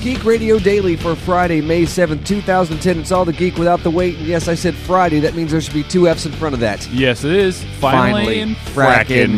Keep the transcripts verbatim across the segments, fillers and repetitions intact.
Geek Radio Daily for Friday, May seventh, two thousand ten. It's all the geek without the wait. And yes, I said Friday. That means there should be two F's in front of that. Yes, it is. Finally, Finally and frackin'. frackin'.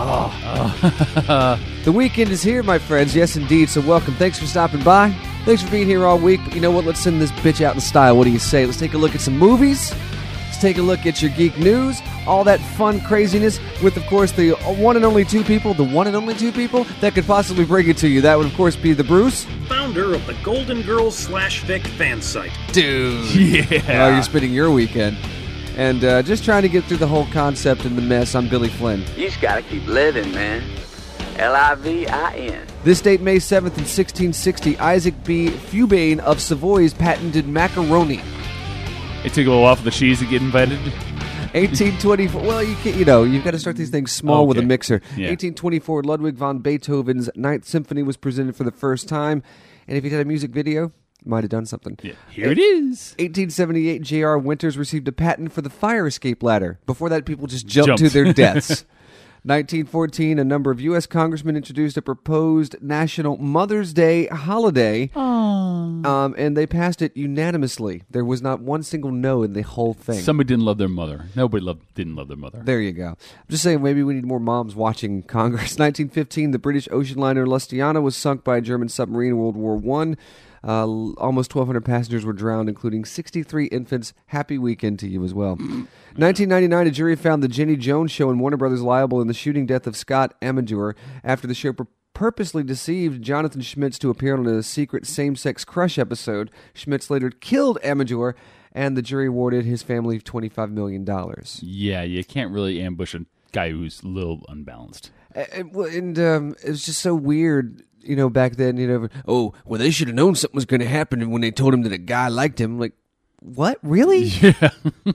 Oh. The weekend is here, my friends. Yes, indeed. So welcome. Thanks for stopping by. Thanks for being here all week. But you know what? Let's send this bitch out in style. What do you say? Let's take a look at some movies. Let's take a look at your geek news. All that fun craziness with, of course, the one and only two people, the one and only two people that could possibly bring it to you. That would, of course, be the Bruce. Founder of the Golden Girls slash Vic fan site. Dude. Yeah. Oh, you're spending your weekend. And uh, just trying to get through the whole concept and the mess. I'm Billy Flynn. You just gotta keep living, man. L I V I N. This date, May seventh in sixteen sixty, Isaac B. Fubane of Savoy's patented macaroni. It took a little while for the cheese to get invited. eighteen twenty-four. Well, you can't, you know, you've got to start these things small Okay. with a mixer. Yeah. eighteen twenty-four, Ludwig von Beethoven's Ninth Symphony was presented for the first time. And if you had a music video, you might have done something. Yeah. Here it is. eighteen seventy-eight, J R. Winters received a patent for the fire escape ladder. Before that, people just jumped, Jumped. to their deaths. nineteen fourteen, a number of U S congressmen introduced a proposed National Mother's Day holiday, um, and they passed it unanimously. There was not one single no in the whole thing. Somebody didn't love their mother. Nobody loved, didn't love their mother. There you go. I'm just saying, maybe we need more moms watching Congress. nineteen fifteen, the British ocean liner Lustiana was sunk by a German submarine in World War One. Uh, almost twelve hundred passengers were drowned, including sixty-three infants. Happy weekend to you as well. nineteen ninety-nine, a jury found the Jenny Jones Show and Warner Brothers liable in the shooting death of Scott Amador after the show pur- purposely deceived Jonathan Schmitz to appear on a secret same-sex crush episode. Schmitz later killed Amador, and the jury awarded his family twenty-five million dollars. Yeah, you can't really ambush a guy who's a little unbalanced. And, and um, it was just so weird. You know, back then, you know, oh, well, they should have known something was going to happen when they told him that a guy liked him. Like, what? Really? Yeah.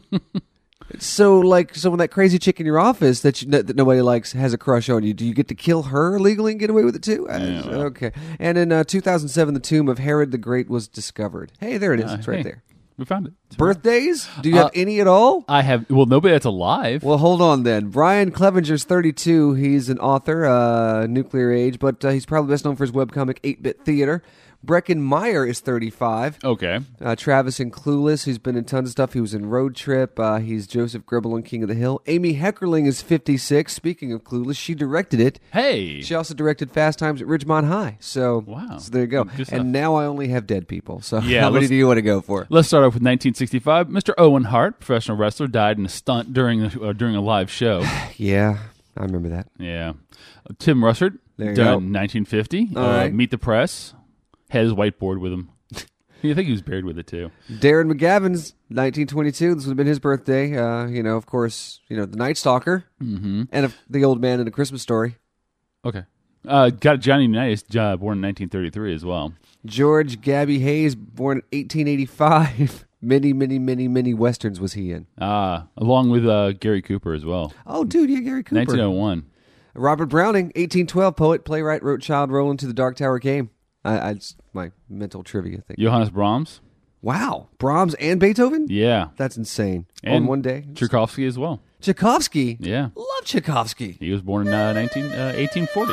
So, like, so when that crazy chick in your office that you, that nobody likes has a crush on you, do you get to kill her legally and get away with it too? Uh, Yeah, well. Okay. And in uh, two thousand seven, the tomb of Herod the Great was discovered. Hey, there it is. Uh, it's right hey, there. We found it. It's Birthdays? Do you have Uh, any at all? I have, well, nobody that's alive. Well, hold on then. Brian Clevenger's thirty-two. He's an author, uh, Nuclear Age, but uh, he's probably best known for his webcomic eight-Bit Theater. Brecken Meyer is thirty-five. Okay. Uh, Travis in Clueless, he's been in tons of stuff. He was in Road Trip. Uh, he's Joseph Gribble in King of the Hill. Amy Heckerling is fifty-six. Speaking of Clueless, she directed it. Hey. She also directed Fast Times at Ridgemont High. So, Wow. so there you go. Good stuff. And now I only have dead people. So Yeah, how many let's- do you want to go for? Let's start off with nineteen sixty-five. Mister Owen Hart, professional wrestler, died in a stunt during a, uh, during a live show. Yeah, I remember that. Yeah. Uh, Tim Russert, There you died go. in nineteen fifty. All uh, right. Meet the Press. Had his whiteboard with him. I think he was buried with it, too. Darren McGavin's nineteen twenty-two. This would have been his birthday. Uh, you know, of course, you know, The Night Stalker Mm-hmm. and of The Old Man in A Christmas Story. Okay. Uh, got Johnny Unitas, uh, born in nineteen thirty-three as well. George Gabby Hayes, born in eighteen eighty-five. Many, many, many, many westerns was he in. Uh, along with uh, Gary Cooper as well. Oh, dude, yeah, Gary Cooper. nineteen oh one. Robert Browning, eighteen twelve, poet, playwright, wrote Child Roll Into the Dark Tower Came. I, I it's my mental trivia thing. Johannes Brahms. Wow, Brahms and Beethoven? Yeah. That's insane. And On one day. Tchaikovsky as well. Tchaikovsky. Yeah. Love Tchaikovsky. He was born in uh, nineteen, uh, eighteen forty.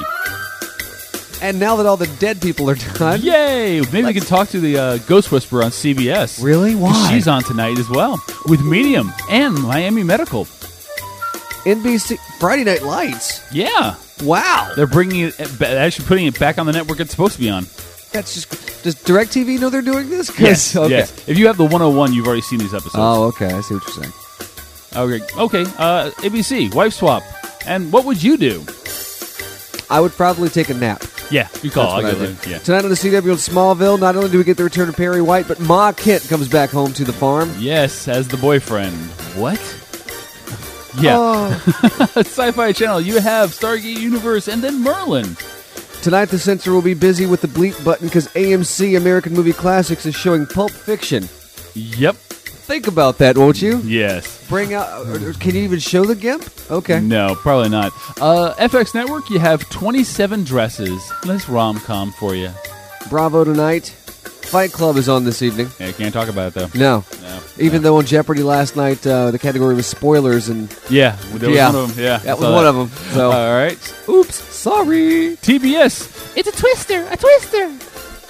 And now that all the dead people are done. Yay! Maybe we can talk to the uh, Ghost Whisperer on C B S. Really? 'Cause Why? She's on tonight as well with Medium and Miami Medical. N B C Friday Night Lights. Yeah. Wow. They're bringing it, ba- actually putting it back on the network it's supposed to be on. That's just. Does DirecTV know they're doing this? 'Cause- Yes. Okay. Yes. If you have the one oh one, you've already seen these episodes. Oh, okay. I see what you're saying. Okay. Okay. Uh, A B C, Wife Swap. And what would you do? I would probably take a nap. Yeah, you call. That's I'll what I give do. it. Yeah. Tonight on the C W in Smallville, not only do we get the return of Perry White, but Ma Kent comes back home to the farm. Yes, as the boyfriend. What? Yeah. Oh. Sci-Fi Channel, you have Stargate Universe and then Merlin. Tonight the censor will be busy with the bleep button because A M C American Movie Classics is showing Pulp Fiction. Yep. Think about that, won't you? Yes. Bring out. Or, or can you even show the GIMP? Okay. No, probably not. Uh, F X Network, you have twenty-seven dresses. Nice rom-com for you. Bravo tonight. Fight Club is on this evening. Yeah, can't talk about it, though. No. No. Even though on Jeopardy last night, uh, the category was spoilers, and Yeah, there was Yeah. one of them. Yeah, that I was saw one of them. So, All right. oops, sorry. T B S. It's a twister, a twister.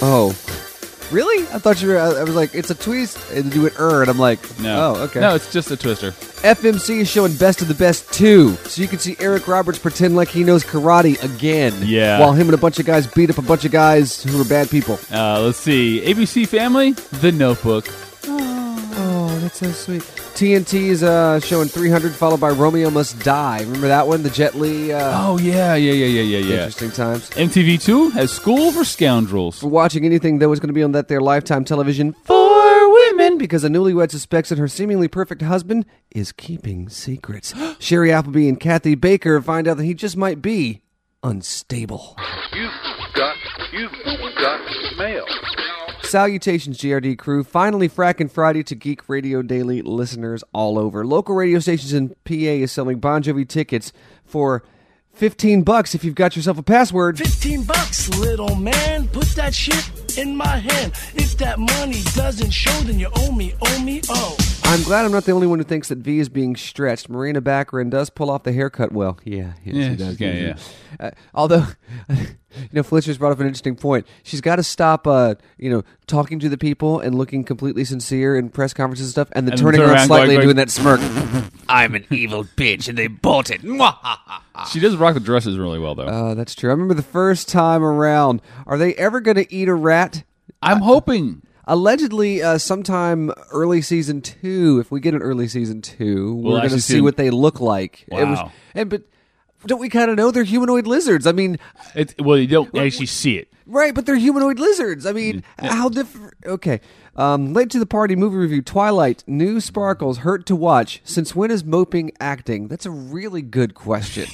Oh. Really? I thought you were, I was like, it's a twist, and you went er, and I'm like, No. oh, okay. No, it's just a twister. F M C is showing Best of the Best two, so you can see Eric Roberts pretend like he knows karate again. Yeah. While him and a bunch of guys beat up a bunch of guys who are bad people. Uh, let's see. A B C Family, The Notebook. Oh, that's so sweet. T N T is uh, showing three hundred, followed by Romeo Must Die. Remember that one? The Jet Li? Uh, Oh, yeah, yeah, yeah, yeah, yeah, yeah. Interesting times. M T V two has School for Scoundrels. For watching anything that was going to be on that their Lifetime television for women, because a newlywed suspects that her seemingly perfect husband is keeping secrets. Sherry Appleby and Kathy Baker find out that he just might be unstable. You've got, you've got mail. Salutations, G R D crew. Finally fracking Friday to Geek Radio Daily listeners all over. Local radio stations in P A is selling Bon Jovi tickets for fifteen bucks if you've got yourself a password. fifteen bucks, little man. Put that shit in my hand. If that money doesn't show, then you owe me, owe me, oh. I'm glad I'm not the only one who thinks that V is being stretched. Marina Baccarin does pull off the haircut well. Yeah, yes, Yeah, she does. yeah, yeah. Uh, although, you know, Fletcher's brought up an interesting point. She's got to stop, uh, you know, talking to the people and looking completely sincere in press conferences and stuff, and then And turning turn around around slightly going- and doing that smirk. I'm an evil bitch, and they bought it. She does rock the dresses really well, though. Uh, that's true. I remember the first time around. Are they ever going to eat a rat? I'm hoping. Allegedly, uh, sometime early season two, if we get an early season two, We'll we're going to actually see see- what they look like. It was, Wow. and but don't we kind of know they're humanoid lizards? I mean, It's, well, you don't actually see it. right? But they're humanoid lizards. I mean, how different? Okay. Um, late to the party movie review. Twilight, new sparkles, hurt to watch. Since when is moping acting? That's a really good question.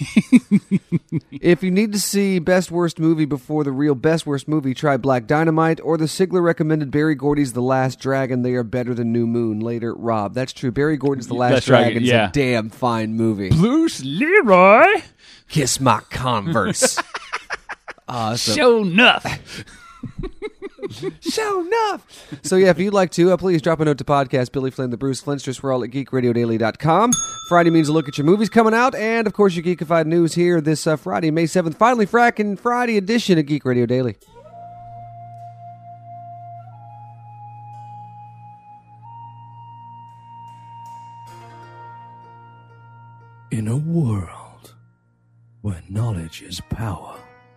If you need to see best worst movie before the real best worst movie, try Black Dynamite or the Sigler recommended Barry Gordy's The Last Dragon. They are better than New Moon. Later, Rob. That's true. Barry Gordon's The Last Last Dragon, Dragon is yeah. a damn fine movie. Bruce Leroy. Kiss my Converse. Awesome. Show enough. Show enough. So yeah, if you'd like to, uh, please drop a note to podcast Billy Flynn, the Bruce Flintstress. We're all at geek radio daily dot com. Friday means a look at your movies coming out, and of course your geekified news here this uh, Friday, May seventh. Finally, fracking Friday edition of Geek Radio Daily. In a world where knowledge is power,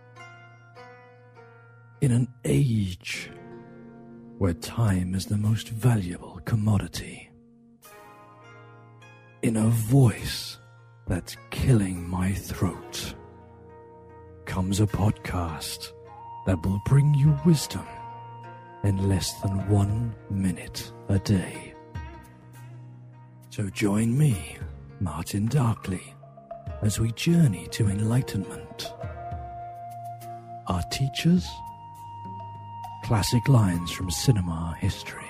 in an age where time is the most valuable commodity, in a voice that's killing my throat, comes a podcast that will bring you wisdom in less than one minute a day. So join me, Martin Darkley, as we journey to enlightenment. Our teachers? Classic lines from cinema history.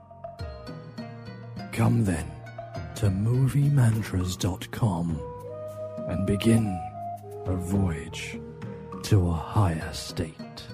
Come then to movie mantras dot com and begin a voyage to a higher state.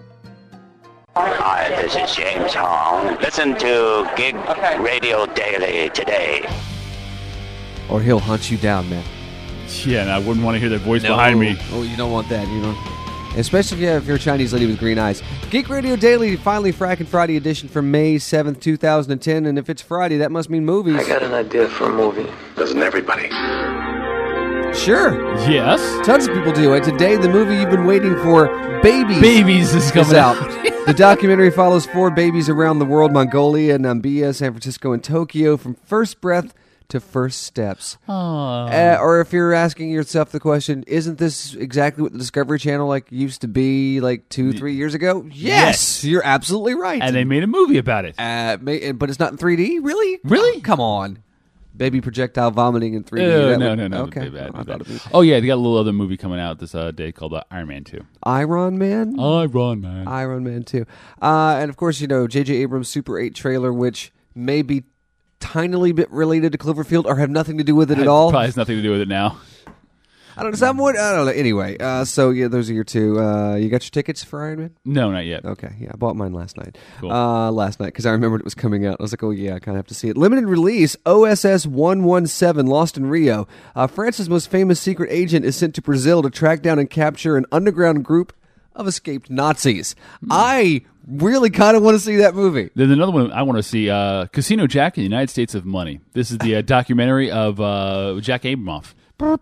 Hi, this is James Hong. Listen to Gig Radio Daily today. Or he'll hunt you down, man. Yeah, and I wouldn't want to hear that voice behind me. Oh, you don't want that, you know. Especially if, you have, if you're a Chinese lady with green eyes. Geek Radio Daily, finally fracking Friday edition for May seventh, two thousand ten. And if it's Friday, that must mean movies. I got an idea for a movie. Doesn't everybody? Sure. Yes. Tons of people do. And today, the movie you've been waiting for, Babies, Babies is coming is out. out. The documentary follows four babies around the world: Mongolia, Namibia, San Francisco, and Tokyo, from first breath to first steps. Uh, or if you're asking yourself the question, isn't this exactly what the Discovery Channel like used to be like two, three years ago? Yes, Yes. you're absolutely right. And they made a movie about it. uh, may, but it's not in three D, really? Really? Oh, come on, baby projectile vomiting in three D. Uh, That no, would- no, no. Okay, Too bad, I too thought bad. it was Oh, yeah, they got a little other movie coming out this uh, day called uh, Iron Man two. Iron Man. Iron Man. Iron Man two. Uh, and of course, you know, J J Abrams' Super eight trailer, which may be tinily bit related to Cloverfield or have nothing to do with it at all. Probably has nothing to do with it now. I don't know. Somewhat, I don't know. Anyway, uh, so yeah, those are your two. Uh, you got your tickets for Iron Man? No, not yet. Okay, yeah, I bought mine last night. Cool. Uh, last night because I remembered it was coming out. I was like, oh yeah, I kind of have to see it. Limited release: O S S one one seven, Lost in Rio. Uh, France's most famous secret agent is sent to Brazil to track down and capture an underground group of escaped Nazis. I really kind of want to see that movie. There's another one I want to see, uh, Casino Jack in the United States of Money. This is the uh, documentary of uh, Jack Abramoff.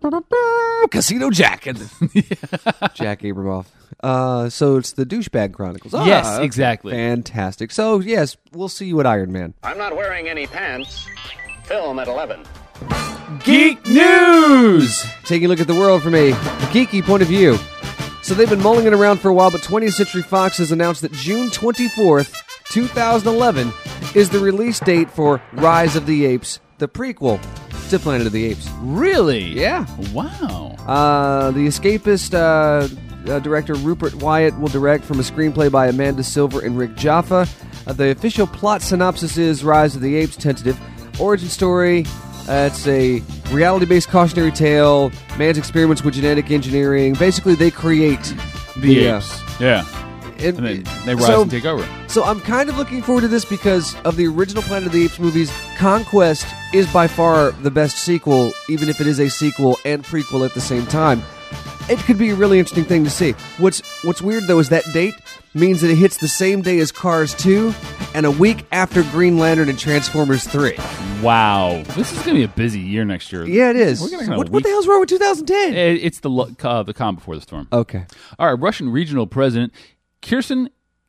Casino Jack. Jack Abramoff. Uh, so it's the Douchebag Chronicles. Ah, Yes, okay. exactly. Fantastic. So, yes, we'll see you at Iron Man. I'm not wearing any pants. Film at eleven. Geek News! Taking a look at the world from a geeky point of view. So they've been mulling it around for a while, but twentieth Century Fox has announced that June twenty-fourth, twenty eleven is the release date for Rise of the Apes, the prequel to Planet of the Apes. Really? Yeah. Wow. Uh, the escapist uh, uh, director Rupert Wyatt will direct from a screenplay by Amanda Silver and Rick Jaffa. Uh, the official plot synopsis is Rise of the Apes tentative origin story. Uh, it's a reality-based cautionary tale. Man's experiments with genetic engineering. Basically, they create The, the, uh, apes. Yeah. and- And then they rise so, and take over. So I'm kind of looking forward to this because of the original Planet of the Apes movies. Conquest is by far the best sequel, even if it is a sequel and prequel at the same time. It could be a really interesting thing to see. What's What's weird though is that date means that it hits the same day as Cars two and a week after Green Lantern and Transformers three. Wow. This is going to be a busy year next year. Yeah, it is. We're getting a What, what week- the hell's wrong with two thousand ten? Eh, It's the lo- uh, the calm before the storm. Okay. All right, Russian regional president Kirsten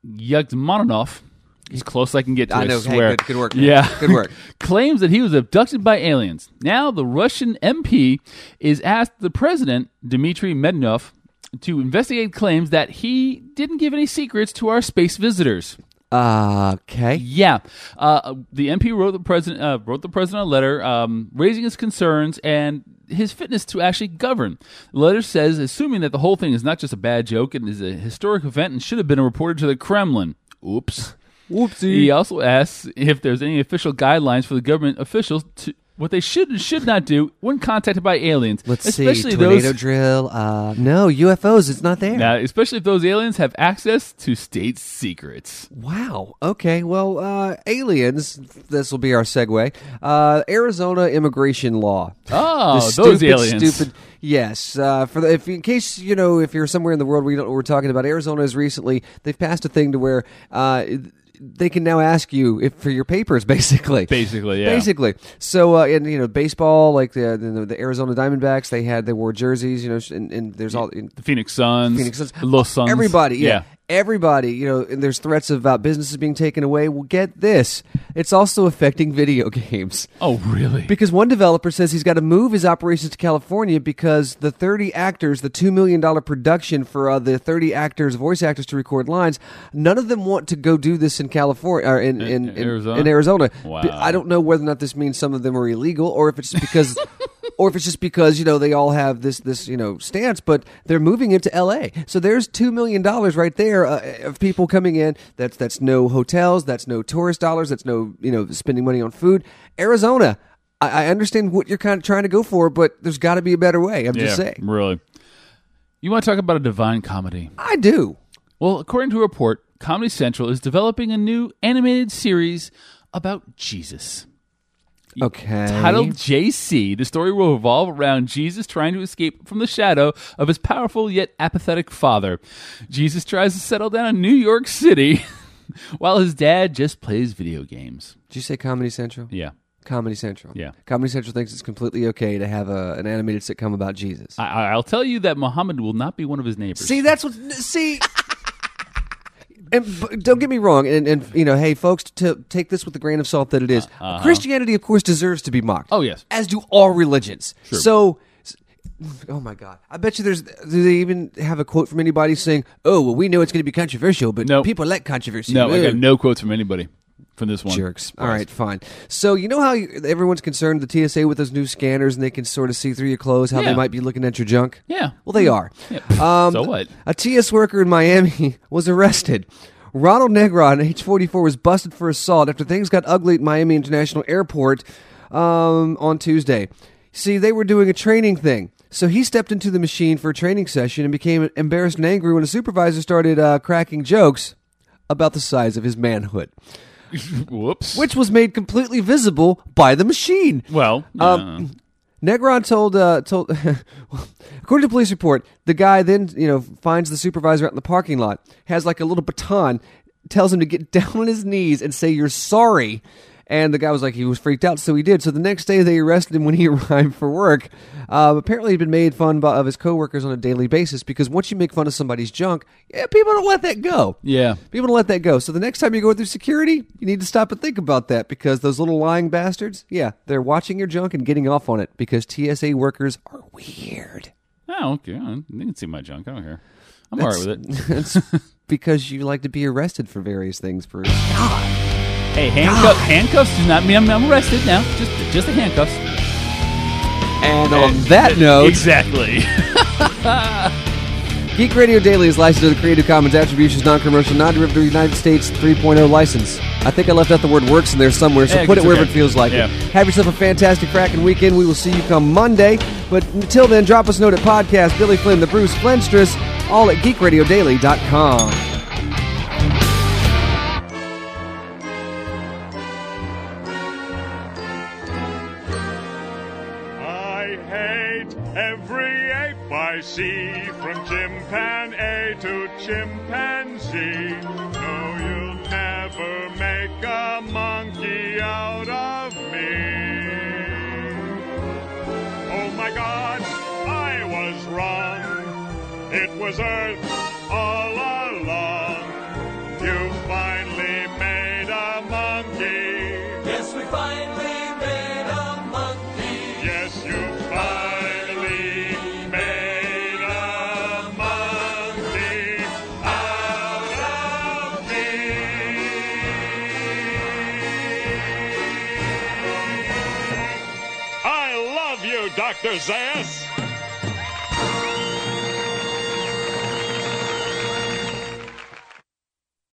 Yagzmonov, as close as I can get to I it, know. I Hey, swear. good- good work, man. Yeah. Good work. claims that he was abducted by aliens. Now the Russian M P is asked the president, Dmitry Medvedev, to investigate claims that he didn't give any secrets to our space visitors. Uh, okay. Yeah, uh, the M P wrote the president uh, wrote the president a letter um, raising his concerns and his fitness to actually govern. The letter says, assuming that the whole thing is not just a bad joke and is a historic event and should have been reported to the Kremlin. Oops. Whoopsie. He also asks if there's any official guidelines for the government officials to what they should and should not do when contacted by aliens. Let's especially see. Tornado those, drill. Uh, no, U F Os. It's not there. Now, especially if those aliens have access to state secrets. Wow. Okay. Well, uh, aliens. This will be our segue. Uh, Arizona immigration law. Oh, The those stupid, aliens. Stupid. Yes. Uh, for the, if in case you know, if you're somewhere in the world where you don't know what we're talking about, Arizona has recently they've passed a thing to where uh, they can now ask you if for your papers, basically. Basically, yeah. Basically. So, uh, in you know, baseball, like the, the the Arizona Diamondbacks, they had they wore jerseys. You know, and, and there's all. In, The Phoenix Suns. Phoenix Suns. The Los Suns. Everybody, yeah. Yeah. Everybody, you know, and there's threats about businesses being taken away. Well, get this. It's also affecting video games. Oh, really? Because one developer says he's got to move his operations to California because the thirty actors, the two million dollars production for uh, the thirty actors, voice actors to record lines, none of them want to go do this in California or in, in, in, Arizona? in Arizona. Wow. B- I don't know whether or not this means some of them are illegal or if it's because... Or if it's just because, you know, they all have this, this you know, stance, but they're moving into L A. So there's two million dollars right there uh, of people coming in. That's that's no hotels. That's no tourist dollars. That's no, you know, spending money on food. Arizona, I, I understand what you're kind of trying to go for, but there's got to be a better way. I'm yeah, just saying. really. You want to talk about a divine comedy? I do. Well, according to a report, Comedy Central is developing a new animated series about Jesus. Okay. Titled J C, the story will revolve around Jesus trying to escape from the shadow of his powerful yet apathetic father. Jesus tries to settle down in New York City while his dad just plays video games. Did you say Comedy Central? Yeah. Comedy Central. Yeah. Comedy Central thinks it's completely okay to have a, an animated sitcom about Jesus. I, I'll tell you that Muhammad will not be one of his neighbors. See, that's what. See, and b- don't get me wrong, and, and you know, hey, folks, to take this with the grain of salt that it is. Uh-huh. Christianity, of course, deserves to be mocked. Oh, yes. as do all religions. Sure. So, oh my God, I bet you there's. Do they even have a quote from anybody saying, "Oh, well, we know it's going to be controversial, but Nope. people like controversy." No, I Ugh. got no quotes from anybody from this one. Jerks. All right, fine. So you know how you, everyone's concerned the T S A with those new scanners and they can sort of see through your clothes, how Yeah. they might be looking at your junk? Yeah. Well, they are. Yeah. Um, So what? A T S worker in Miami was arrested. Ronald Negron, age forty-four, was busted for assault after things got ugly at Miami International Airport um, on Tuesday. See, they were doing a training thing. So he stepped into the machine for a training session and became embarrassed and angry when a supervisor started uh, cracking jokes about the size of his manhood, Whoops. which was made completely visible by the machine. Well, Um, Negron told uh, told according to police report, the guy then you know finds the supervisor out in the parking lot, has like a little baton, tells him to get down on his knees and say you're sorry. And the guy was like, he was freaked out, so he did. So the next day they arrested him when he arrived for work. Uh, apparently he'd been made fun by, of his coworkers on a daily basis because once you make fun of somebody's junk, yeah, people don't let that go. Yeah. People don't let that go. So the next time you go through security, you need to stop and think about that because those little lying bastards, yeah, they're watching your junk and getting off on it because T S A workers are weird. Oh, okay. You can see my junk. I don't care. I'm all right with it. It's because you like to be arrested for various things, Bruce. God. Hey, handcuff, handcuffs do not mean I'm, I'm arrested now. Just just the handcuffs. And on that note... Exactly. Geek Radio Daily is licensed under the Creative Commons Attributions Non-Commercial Non-Derivative United States three point oh license. I think I left out the word works in there somewhere, so yeah, put it wherever okay. it feels like yeah. it. Have yourself a fantastic, cracking weekend. We will see you come Monday. But until then, drop us a note at podcast, Billy Flynn, the Bruce Flynstress, all at geek radio daily dot com. Every ape I see, from chimpanzee to chimpanzee. No, you'll never make a monkey out of me. Oh my God, I was wrong. It was Earth all along. You finally made a monkey. Yes, we finally made a monkey. Yes, you finally. Doctor Zayas.